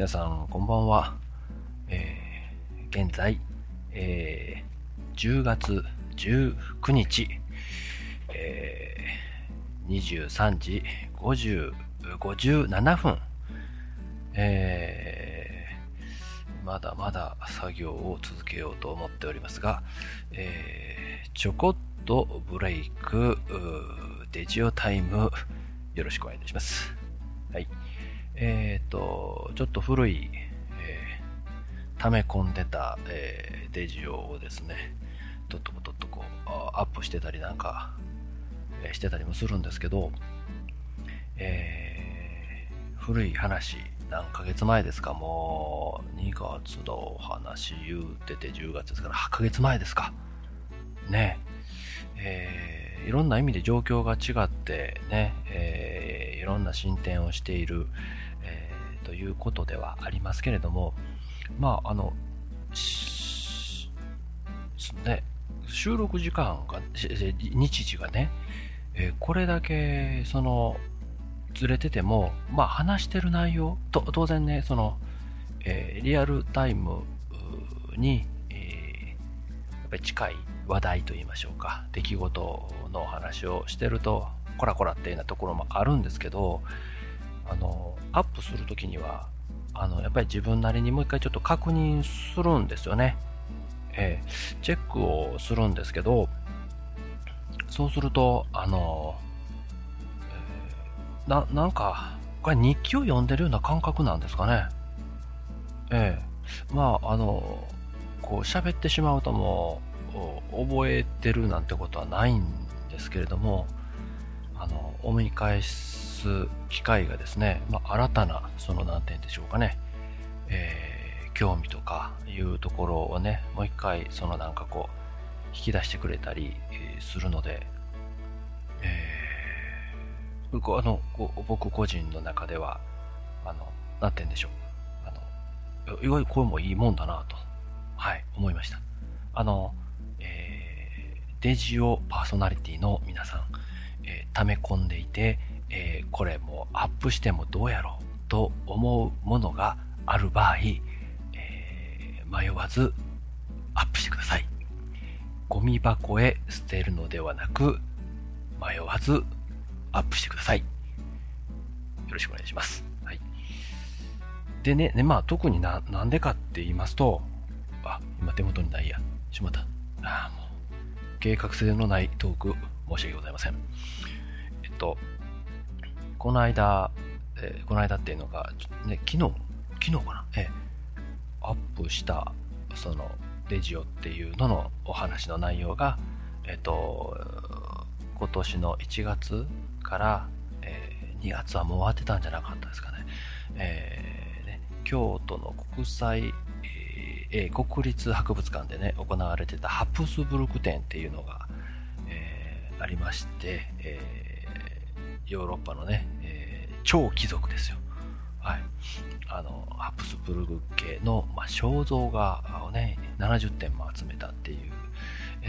皆さんこんばんは。現在、10月19日、23時57分、まだまだ作業を続けようと思っておりますが、ちょこっとブレイクデジオタイムよろしくお願いいたします。はい。ちょっと古い、溜め込んでた、デジオをですね、とっとこうアップしてたりなんか、してたりもするんですけど、古い話、何ヶ月前ですか、もう2月の話言うてて10月ですから8ヶ月前ですかね。いろんな意味で状況が違ってね、いろんな進展をしている、ということではありますけれども、まあね、収録時間が日時がね、これだけそのずれてても、まあ話してる内容と当然ね、その、リアルタイムに、やっぱり近い話題といいましょうか、出来事の話をしてるとコラコラっていうようなところもあるんですけど、アップするときにはやっぱり自分なりにもう一回ちょっと確認するんですよね。チェックをするんですけど、そうするとなんかこれ日記を読んでるような感覚なんですかね。まあこう喋ってしまうともう覚えてるなんてことはないんですけれども、思い返す機会がですね、まあ、新たなその何て言うんでしょうかね、興味とかいうところをね、もう一回そのなんかこう引き出してくれたりするので、僕個人の中では何て言うんでしょう、意外にこれもいいもんだなと、はい、思いました。デジオパーソナリティの皆さん、溜め込んでいて、これもアップしてもどうやろうと思うものがある場合、迷わずアップしてください。ゴミ箱へ捨てるのではなく、迷わずアップしてください。よろしくお願いします。はい。でね、まあ特になんでかって言いますと、今手元にないや。しまった。もう計画性のないトーク申し訳ございません。この間っていうのが、ね、昨日かな、アップしたそのデジオっていうののお話の内容が、今年の1月から、2月はもう終わってたんじゃなかったですかね。京都の国際、国立博物館でね行われてたハプスブルク展っていうのが、ありまして、ヨーロッパのね、超貴族ですよ。はい。ハプスブルク家の、肖像画をね、70点も集めたっていう、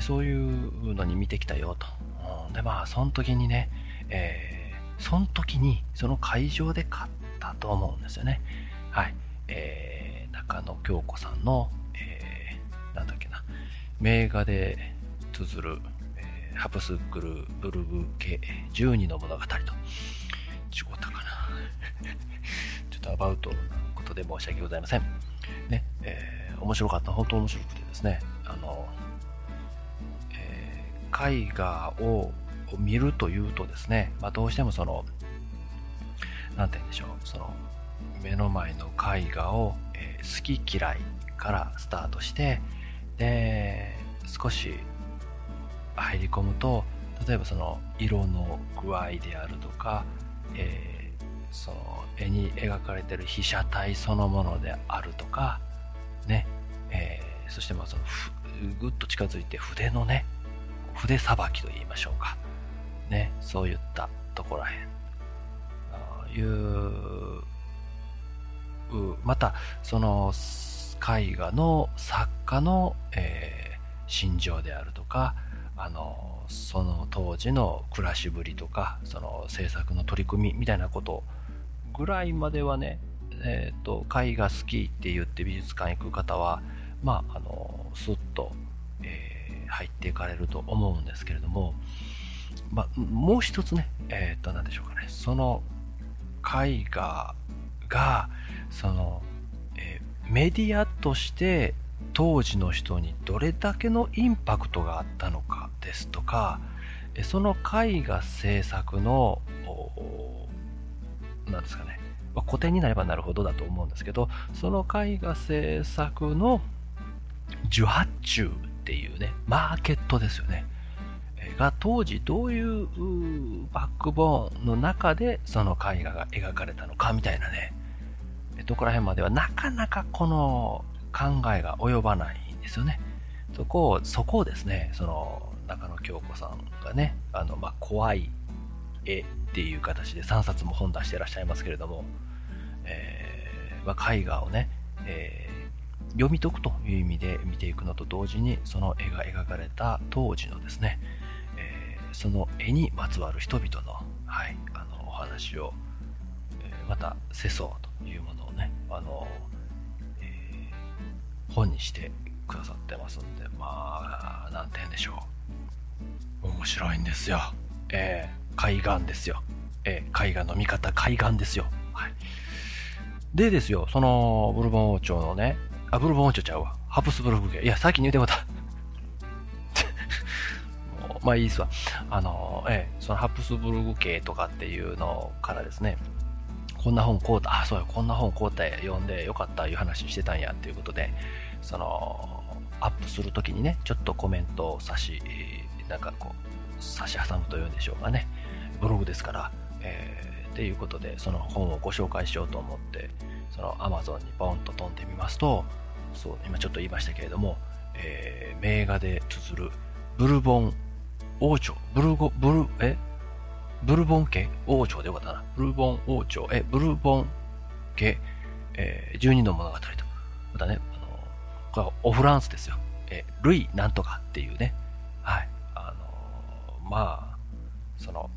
そういうのに見てきたよと。で、その時にね、その会場で買ったと思うんですよね。はい。中野京子さんの、なんだっけな、名画で綴る、ハプスブルク家12の物語と。違ったかなちょっとアバウトなことで申し訳ございませんね。面白かった。本当面白くてですね、絵画を見るというとですね、どうしてもそのなんて言うんでしょう、その目の前の絵画を、好き嫌いからスタートして、で少し入り込むと、例えばその色の具合であるとか、その絵に描かれている被写体そのものであるとかね、そしてそのぐっと近づいて筆のね、筆さばきと言いましょうかね、そういったところらへんまたその絵画の作家の、心情であるとか、その当時の暮らしぶりとか、その制作の取り組みみたいなことぐらいまではね、 絵画好きって言って美術館行く方は、スッと、入っていかれると思うんですけれども、もう一つね、何でしょうかね、その絵画が、メディアとして当時の人にどれだけのインパクトがあったのかですとか、その絵画制作の、なんですかね、古典になればなるほどだと思うんですけど、その絵画制作の受発注っていうね、マーケットですよね。が当時どういうバックボーンの中でその絵画が描かれたのかみたいなね、ところら辺まではなかなかこの考えが及ばないんですよね。そこをですね、その中野京子さんがね、怖い絵っていう形で3冊も本出していらっしゃいますけれども、絵画をね、読み解くという意味で見ていくのと同時に、その絵が描かれた当時のですね、その絵にまつわる人々の、お話を、また世相というものをね、本にしてくださってますんで、なんて言うんでしょう、面白いんですよ。海岸ですよ。絵画の見方、海岸ですよ。はい。でですよ、そのブルボン王朝のね、ブルボン王朝ちゃうわ、ハプスブルク家、いや先に言うてもたいいですわ。そのハプスブルク家とかっていうのからですね、こんな本買うた、そうや、こんな本買うた、読んでよかったいう話してたんやっていうことで、そのアップするときにね、ちょっとコメントを差し挟むというんでしょうかね、ブログですから、っていうことでその本をご紹介しようと思って、その Amazon にポンと飛んでみますと、そう今ちょっと言いましたけれども、名画で綴るブルボン王朝、ブルボン家王朝でよかったな。ブルボン王朝、ブルボン家、12の物語と。またね、これはオフランスですよ。ルイなんとかっていうね。はい。その、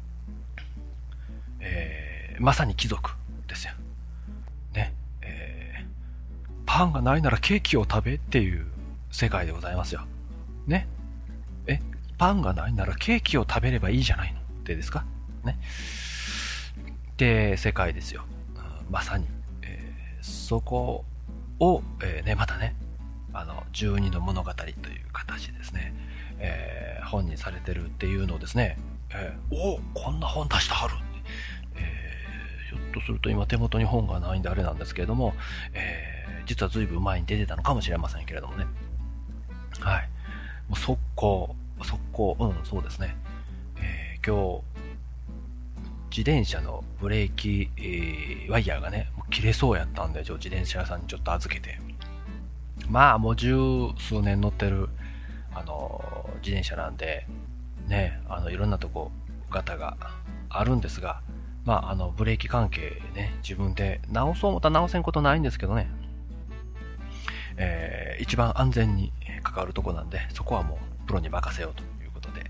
まさに貴族ですよ。ね。パンがないならケーキを食べっていう世界でございますよ。ね。パンがないならケーキを食べればいいじゃないのってですかね。で、世界ですよ。まさに。そこを、またね、12の物語という形ですね、本にされてるっていうのをですね、こんな本出してはる。ひょっとすると今手元に本がないんであれなんですけれども、実は随分前に出てたのかもしれませんけれどもね。はい。もう速攻、そうですね。今日、自転車のブレーキ、ワイヤーがね、もう切れそうやったんで、自転車屋さんにちょっと預けて。もう十数年乗ってる、自転車なんで、ね、いろんなとこ、ガタがあるんですが、ブレーキ関係ね、自分で直そう思ったら直せんことないんですけどね、一番安全に関わるとこなんで、そこはもうプロに任せようということで、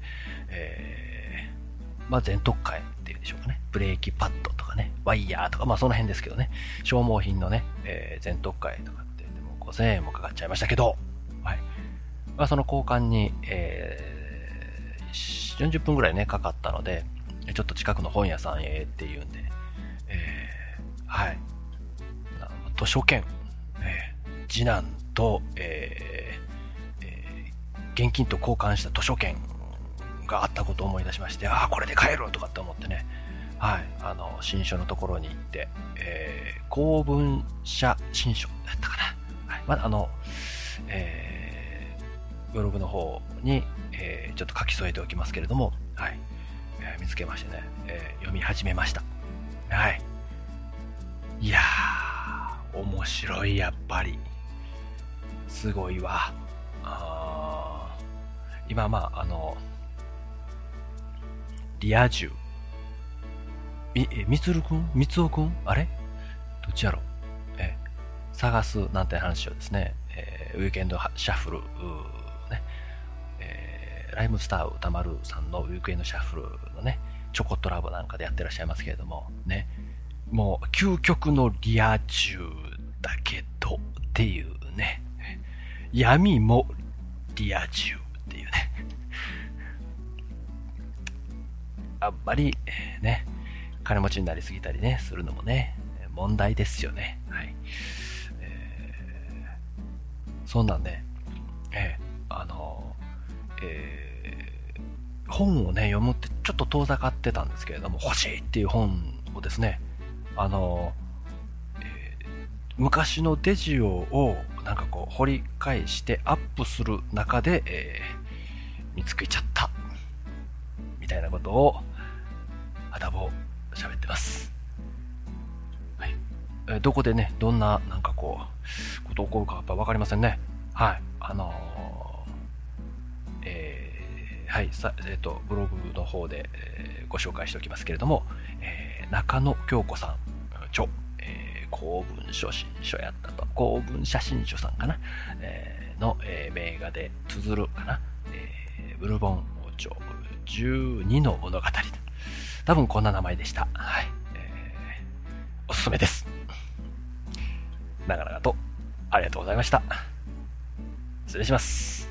全特化っていうんでしょうかね、ブレーキパッドとかね、ワイヤーとか、その辺ですけどね、消耗品のね、全特化とかってでも5000円もかかっちゃいましたけど、はい。その交換に、40分ぐらいね、かかったので、ちょっと近くの本屋さんへっていうんで、はい。図書券、次男と、現金と交換した図書券があったことを思い出しまして、これで買えるとかって思ってね、はい、新書のところに行って、公文社新書だったかな。はい、ブログの方に、ちょっと書き添えておきますけれども、はい、見つけましてね、読み始めました。はい。いやー、面白い、やっぱり。すごいわ。今、リア充。みつるくんみつおくんあれどっちやろ探すなんて話をですね、ウィーケンドシャッフル、ね、ライムスター歌丸さんのウィークエンドシャッフルのね、ちょこっとラボなんかでやってらっしゃいますけれども、ね、 もう究極のリア充だけどっていうね。闇もリア充っていうね。あんまりね、金持ちになりすぎたりね、するのもね、問題ですよね。はい。そんなんで、あの、本をね、読むってちょっと遠ざかってたんですけれども、欲しいっていう本をですね、あの、昔のデジオをなんかこう掘り返してアップする中で、見つけちゃったみたいなことをあだぼ喋ってます。はい。どこでね、どんななんかこうこと起こるかやっぱ分かりませんね。はい。はい、ブログの方で、ご紹介しておきますけれども、中野京子さん著、公文書新書やったと、公文写真書さんかな、の、名画で綴るかな、ブルボン王朝12の物語。多分こんな名前でした。はい。おすすめです。長々とありがとうございました。失礼します。